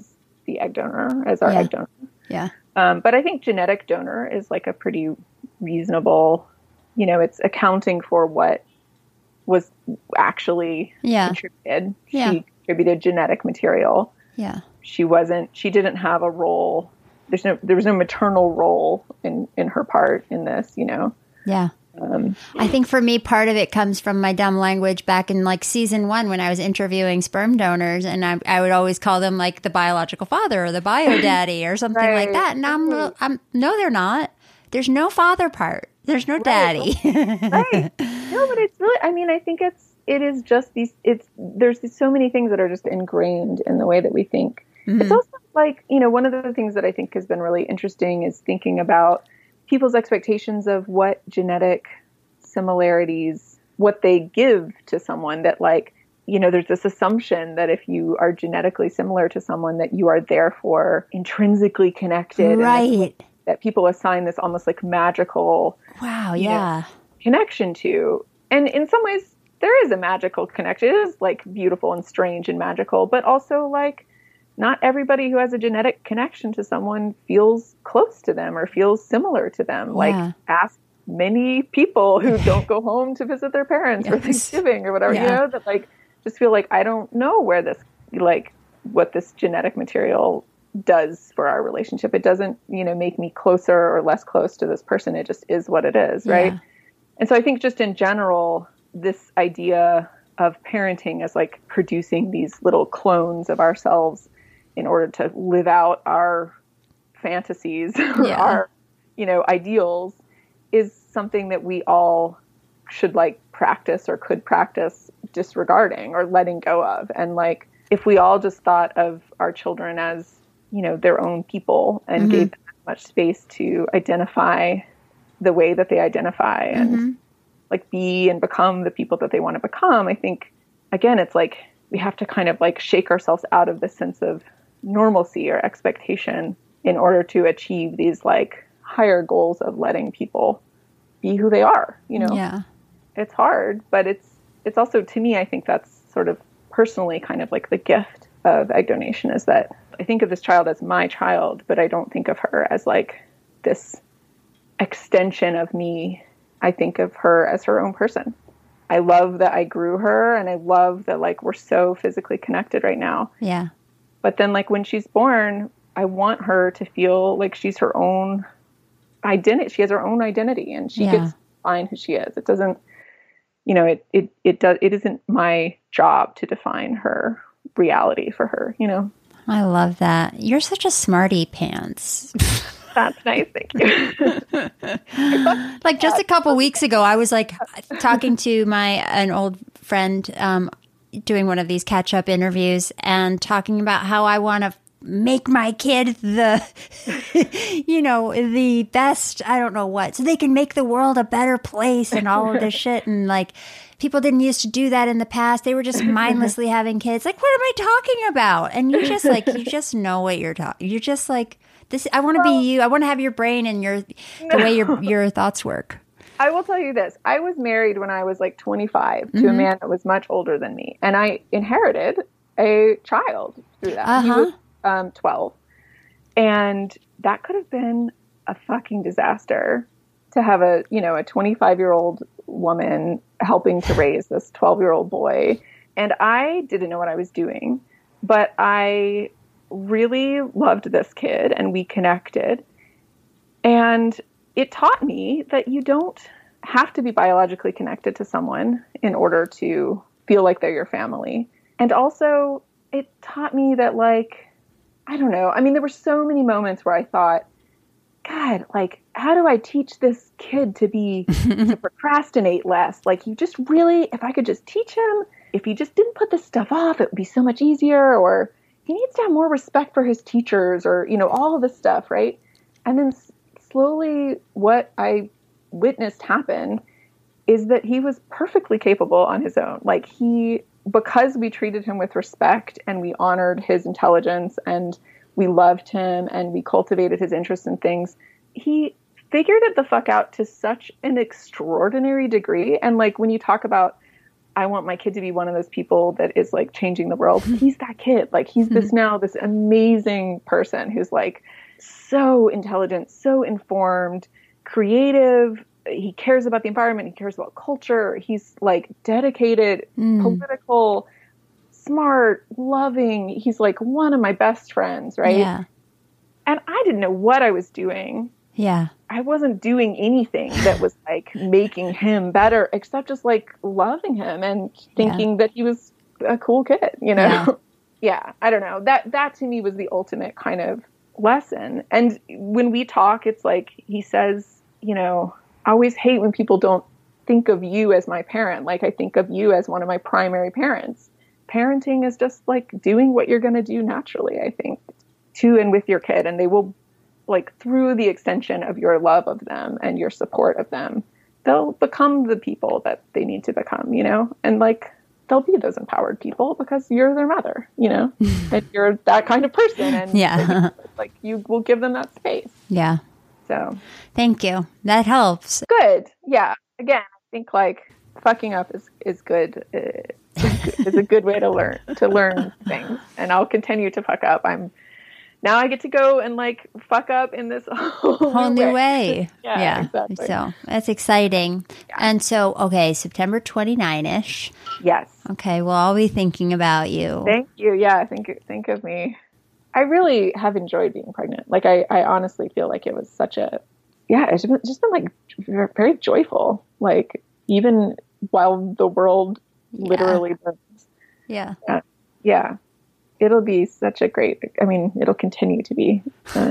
the egg donor, as our egg donor. Yeah. But I think genetic donor is like a pretty reasonable, it's accounting for what was actually contributed. Yeah. She contributed genetic material. Yeah. She didn't have a role. There was no maternal role in her part in this, Yeah. I think for me, part of it comes from my dumb language back in like season 1 when I was interviewing sperm donors, and I would always call them like the biological father or the bio daddy or something like that. And I'm no, they're not. There's no father part. There's no daddy. Right. No, but it's really, I think it is just there's so many things that are just ingrained in the way that we think. Mm-hmm. It's also like, one of the things that I think has been really interesting is thinking about people's expectations of what genetic similarities, what they give to someone, that like, there's this assumption that if you are genetically similar to someone that you are therefore intrinsically connected. Right. And that people assign this almost like magical connection to. And in some ways there is a magical connection. It is like beautiful and strange and magical, but also like not everybody who has a genetic connection to someone feels close to them or feels similar to them. Yeah. Like ask many people who don't go home to visit their parents for Thanksgiving or whatever, that like just feel like I don't know where this, like what this genetic material does for our relationship. It doesn't, make me closer or less close to this person. It just is what it is. Right. And so I think just in general, this idea of parenting as like producing these little clones of ourselves in order to live out our fantasies or our, ideals is something that we all should like practice or could practice disregarding or letting go of. And like, if we all just thought of our children as, their own people and gave them as much space to identify the way that they identify and like be and become the people that they want to become, I think, again, it's like we have to kind of like shake ourselves out of this sense of normalcy or expectation in order to achieve these like higher goals of letting people be who they are, It's hard, but it's also, to me, I think that's sort of personally kind of like the gift of egg donation is that I think of this child as my child, but I don't think of her as like this extension of me. I think of her as her own person. I love that I grew her, and I love that like we're so physically connected right now. Yeah. But then like when she's born, I want her to feel like she's her own identity. She has her own identity, and she gets to define who she is. It doesn't, it isn't my job to define her reality for her, I love that. You're such a smarty pants. That's nice. Thank you. Like just a couple weeks ago, I was like talking to an old friend, doing one of these catch-up interviews and talking about how I want to make my kid the best, I don't know what, so they can make the world a better place and all of this shit. And like, people didn't used to do that in the past. They were just mindlessly having kids. Like, what am I talking about? And you just know what you're talking. You're just like, this, I want to be you. I want to have your brain and the way your thoughts work. I will tell you this. I was married when I was like 25 to a man that was much older than me. And I inherited a child through that. He was 12. And that could have been a fucking disaster to have a 25-year-old woman helping to raise this 12-year-old boy. And I didn't know what I was doing, but I really loved this kid and we connected. And it taught me that you don't have to be biologically connected to someone in order to feel like they're your family. And also it taught me that, like, I don't know. I mean, there were so many moments where I thought, God, like, how do I teach this kid to procrastinate less? Like, you just really, if I could just teach him, if he just didn't put this stuff off, it would be so much easier. Or he needs to have more respect for his teachers, or, all of this stuff, right? And then slowly what I witnessed happen is that he was perfectly capable on his own. Like, because we treated him with respect and we honored his intelligence and we loved him and we cultivated his interest in things, he figured it the fuck out to such an extraordinary degree. And like, when you talk about I want my kid to be one of those people that is like changing the world. He's that kid. Like he's this amazing person who's like so intelligent, so informed, creative. He cares about the environment. He cares about culture. He's like dedicated, political, smart, loving. He's like one of my best friends. Right. Yeah. And I didn't know what I was doing. Yeah. I wasn't doing anything that was like making him better, except just like loving him and thinking that he was a cool kid, you know? Yeah. I don't know. That to me was the ultimate kind of lesson. And when we talk, it's like he says, you know, I always hate when people don't think of you as my parent. Like I think of you as one of my primary parents. Parenting is just like doing what you're going to do naturally, I think, to and with your kid. And they will, like through the extension of your love of them and your support of them, they'll become the people that they need to become, you know? And like, they'll be those empowered people because you're their mother, you know, and you're that kind of person. And like you will give them that space. Yeah. So thank you. That helps. Good. Yeah. Again, I think like fucking up is good. Is a good way to learn things. And I'll continue to fuck up. Now I get to go and like fuck up in this whole new way. Yeah, exactly. So that's exciting. Yeah. And so, okay, September 29-ish. Yes. Okay, well, I'll be thinking about you. Thank you. Yeah, think of me. I really have enjoyed being pregnant. Like I honestly feel like it was such a, it's just been like very joyful. Like even while the world literally burns. Yeah. Yeah. It'll be such a great, it'll continue to be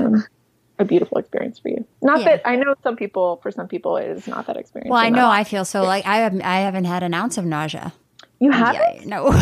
a beautiful experience for you. Not that I know for some people it is not that experience. Well, I know I feel so like I haven't had an ounce of nausea. You haven't? No.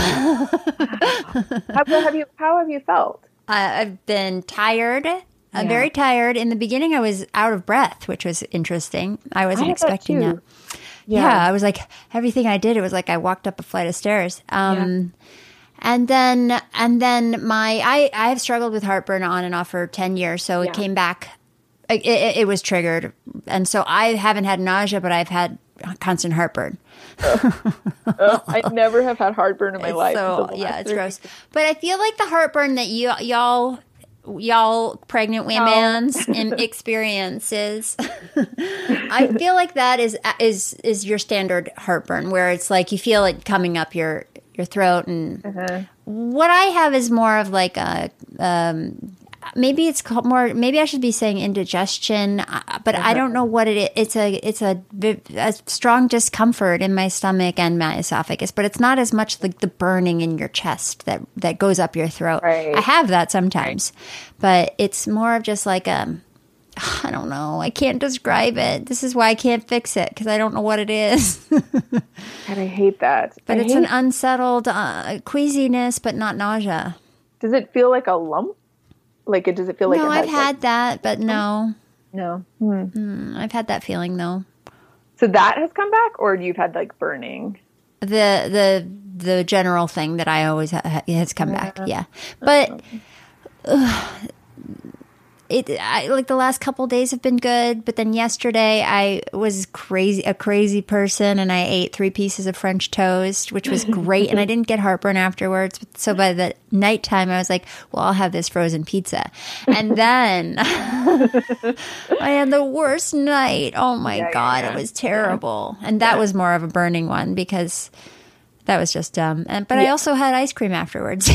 How have you felt? I've been tired. I'm very tired. In the beginning, I was out of breath, which was interesting. I wasn't expecting that. Yeah, I was like, everything I did, it was like I walked up a flight of stairs. And then I have struggled with heartburn on and off for 10 years. So it came back, it was triggered. And so I haven't had nausea, but I've had constant heartburn. I never have had heartburn in my life. So it's gross. But I feel like the heartburn that y'all pregnant women's experiences, I feel like that is your standard heartburn, where it's like you feel it coming up your throat. And what I have is more of like a maybe it's called more, maybe I should be saying indigestion, but I don't know what it is. It's a strong discomfort in my stomach and my esophagus, but it's not as much like the burning in your chest that goes up your throat. Right. I have that sometimes, but it's more of just like I don't know. I can't describe it. This is why I can't fix it, because I don't know what it is. And I hate that. But it's an unsettled queasiness, but not nausea. Does it feel like a lump? Does it feel like? No, it has I've had that, but no. No. I've had that feeling though. So that has come back, or you've had like burning? The general thing that I always has come back. Yeah, but. Like the last couple of days have been good, but then yesterday I was a crazy person, and I ate 3 pieces of French toast, which was great, and I didn't get heartburn afterwards. So by the nighttime, I was like, well, I'll have this frozen pizza. And then I had the worst night. Oh my God, it was terrible. And that was more of a burning one because that was just dumb. But I also had ice cream afterwards.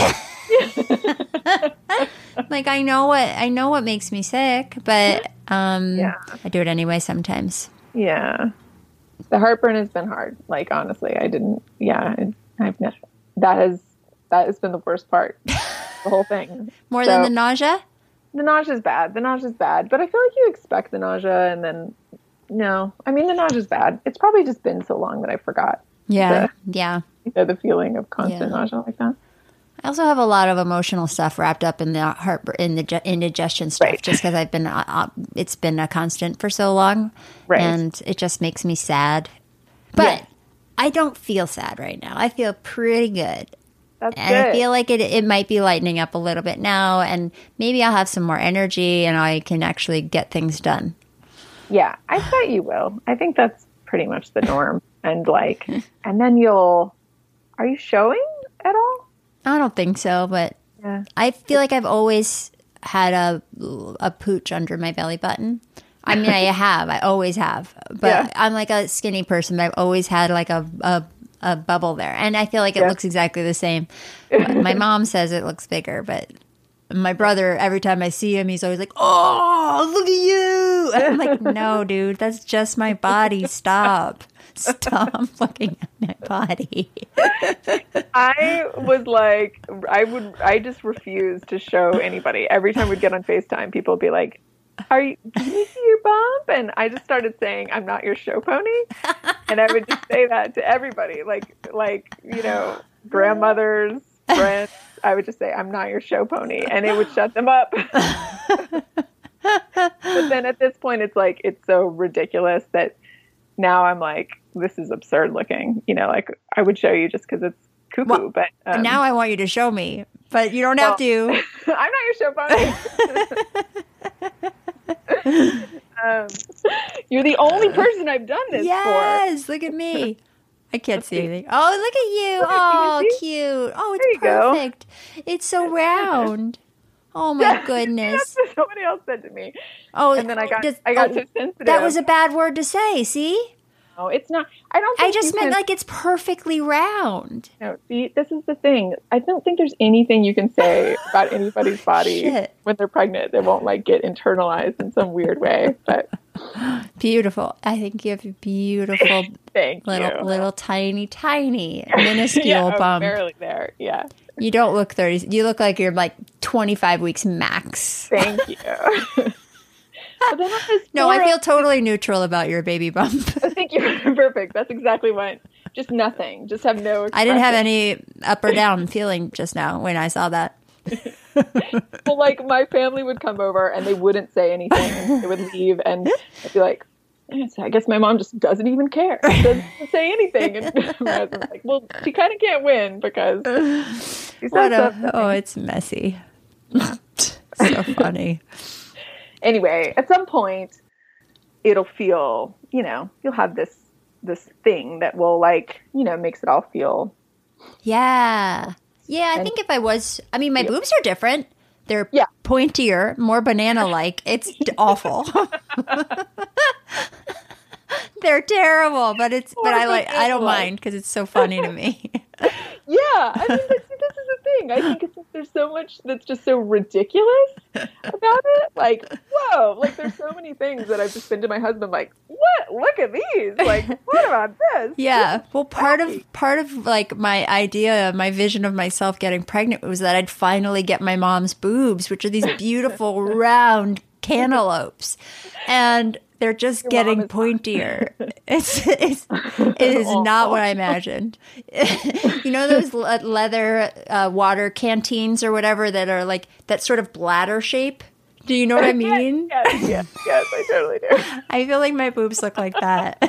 Like I know what makes me sick, but I do it anyway sometimes. Yeah, the heartburn has been hard. Like honestly, I've never. That has been the worst part. The whole thing. More than the nausea. The nausea's bad. But I feel like you expect the nausea, and then no. The nausea's bad. It's probably just been so long that I forgot. Yeah. The feeling of constant nausea like that. I also have a lot of emotional stuff wrapped up in the indigestion stuff, just because I've been it's been a constant for so long, and it just makes me sad. But I don't feel sad right now. I feel pretty good. That's and good. I feel like it might be lightening up a little bit now, and maybe I'll have some more energy, and I can actually get things done. Yeah, I bet you will. I think that's pretty much the norm, and and then you'll Are you showing at all? I don't think so, but I feel like I've always had a pooch under my belly button. I mean, I always have. But I'm like a skinny person, but I've always had like a bubble there. And I feel like it looks exactly the same. My mom says it looks bigger, but my brother, every time I see him, he's always like, oh, look at you. And I'm like, no, dude, that's just my body. Stop looking at my body. I was like, I just refused to show anybody. Every time we'd get on FaceTime, people would be like, can you see your bump? And I just started saying, I'm not your show pony. And I would just say that to everybody, like, grandmothers, friends. I would just say, I'm not your show pony. And it would shut them up. But then at this point, it's like, it's so ridiculous that now I'm like, this is absurd looking. Like I would show you just because it's cuckoo. Well, but now I want you to show me, but you don't have to. I'm not your show pony. You're the only person I've done this for. Yes, look at me. I can't see anything. Oh, look at you. Oh, cute. Oh, it's perfect. It's so round. Oh my goodness. That's what somebody else said to me. Oh, and then I got so sensitive. That was a bad word to say, see? No, it's not. I just meant like it's perfectly round. No, see, this is the thing. I don't think there's anything you can say about anybody's body when they're pregnant that won't like get internalized in some weird way. But beautiful. I think you have a beautiful little tiny minuscule bump. Barely there. Yeah. You don't look 30. You look like you're like 25 weeks max. Thank you. No, I feel totally neutral about your baby bump. Thank you. Perfect. That's exactly what. Just nothing. Just have no expression. I didn't have any up or down feeling just now when I saw that. Well, like my family would come over and they wouldn't say anything. They would leave and I'd be like, I guess my mom just doesn't even care. She doesn't say anything. And my husband's like, well, she kind of can't win because she said something. Oh, it's messy. So funny. Anyway, at some point, it'll feel, you'll have this thing that will makes it all feel. Yeah. Yeah, I think if I was, my boobs are different. They're pointier, more banana-like. It's awful. They're terrible, but I don't mind because it's so funny to me. Yeah, I mean, this is the thing. I think there's so much that's just so ridiculous about it. Like, whoa, like there's so many things that I've just been to my husband like, what? Look at these. Like, what about this? Yeah. Well, part of like my idea, my vision of myself getting pregnant was that I'd finally get my mom's boobs, which are these beautiful round cantaloupes. And they're just getting pointier. It is not what I imagined. You know those leather water canteens or whatever that are like that sort of bladder shape? Do you know what I mean? Yes, I totally do. I feel like my boobs look like that.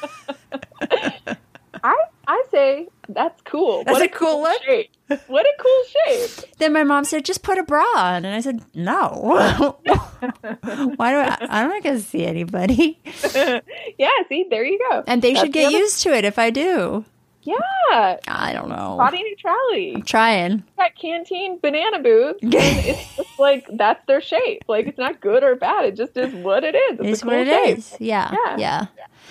I say that's cool. That's a cool look. Shape. What a cool shape. Then my mom said, just put a bra on. And I said, no. Why do I'm not going to see anybody. Yeah, see, there you go. And they should get used to it if I do. Yeah. I don't know. Body neutrality. I'm trying. That canteen banana boobs. It's just like, that's their shape. Like, it's not good or bad. It just is what it is. It's a cool what it shape. is. Yeah.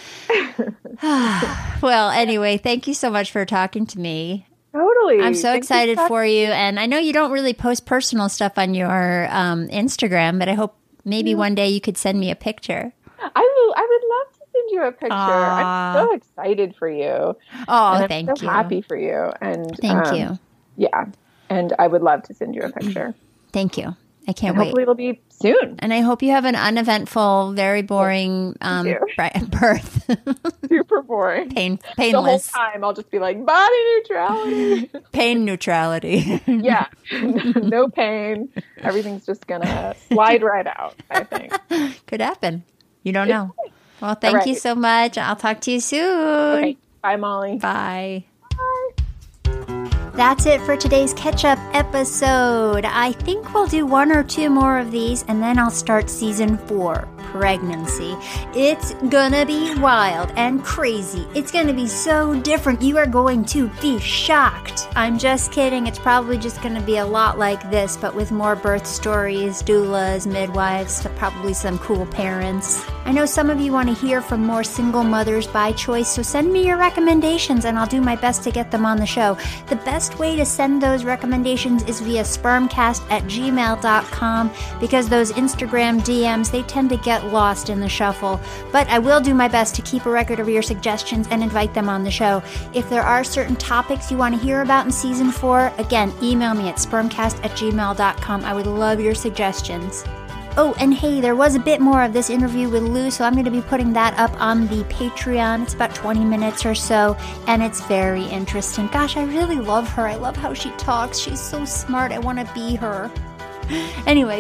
Well, anyway, thank you so much for talking to me. Totally. I'm so excited for you. And I know you don't really post personal stuff on your Instagram, but I hope maybe one day you could send me a picture. I would love to send you a picture. I'm so excited for you. Oh, thank you. I'm so happy for you. And thank you. Yeah. And I would love to send you a picture. Thank you. I can't wait. Hopefully it'll be soon. And I hope you have an uneventful, very boring birth. Super boring. Painless. The whole time I'll just be like, body neutrality. Pain neutrality. Yeah. No pain. Everything's just going to slide right out, I think. Could happen. You don't know. Well, thank you so much. I'll talk to you soon. Okay. Bye, Molly. Bye. That's it for today's catch-up episode. I think we'll do 1 or 2 more of these, and then I'll start season 4 pregnancy. It's gonna be wild and crazy. It's gonna be so different. You are going to be shocked. I'm just kidding. It's probably just gonna be a lot like this, but with more birth stories, doulas, midwives, probably some cool parents. I know some of you want to hear from more single mothers by choice, so send me your recommendations and I'll do my best to get them on the show. The best way to send those recommendations is via spermcast@gmail.com, because those Instagram DMs, they tend to get lost in the shuffle. But I will do my best to keep a record of your suggestions and invite them on the show. If there are certain topics you want to hear about in season 4, again, email me at spermcast@gmail.com. I would love your suggestions. Oh, and hey, there was a bit more of this interview with Lou, so I'm going to be putting that up on the Patreon. It's about 20 minutes or so, and it's very interesting. Gosh, I really love her. I love how she talks. She's so smart. I want to be her. Anyway,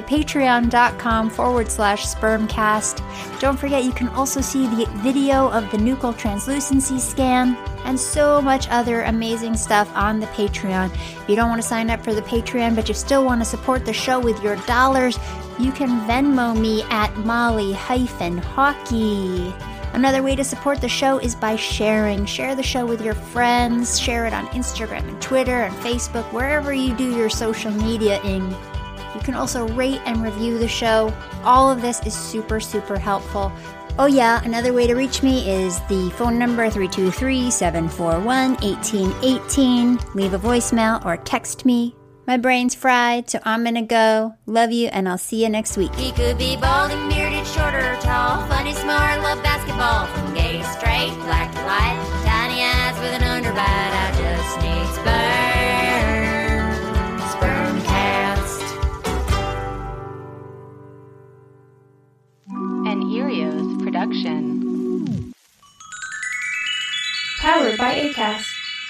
patreon.com/spermcast. Don't forget, you can also see the video of the nuchal translucency scan and so much other amazing stuff on the Patreon. If you don't want to sign up for the Patreon, but you still want to support the show with your dollars, you can Venmo me at Molly-Hockey. Another way to support the show is by sharing. Share the show with your friends. Share it on Instagram and Twitter and Facebook, wherever you do your social media-ing. You can also rate and review the show. All of this is super, super helpful. Oh yeah, another way to reach me is the phone number 323-741-1818. Leave a voicemail or text me. My brain's fried, so I'm gonna go. Love you, and I'll see you next week. He could be balding, bearded, short or tall, funny, smart, love basketball, from gay to straight, black to white, tiny eyes with an underbite. I just need Spermcast. An Erios production. Powered by Acast.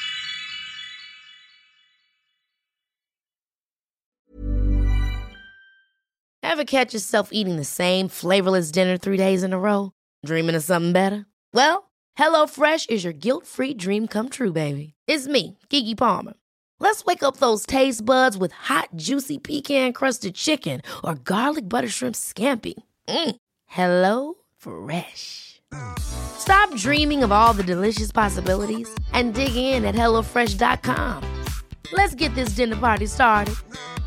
Ever catch yourself eating the same flavorless dinner 3 days in a row? Dreaming of something better? Well, HelloFresh is your guilt-free dream come true, baby. It's me, Keke Palmer. Let's wake up those taste buds with hot, juicy pecan-crusted chicken or garlic butter shrimp scampi. HelloFresh. Stop dreaming of all the delicious possibilities and dig in at HelloFresh.com. Let's get this dinner party started.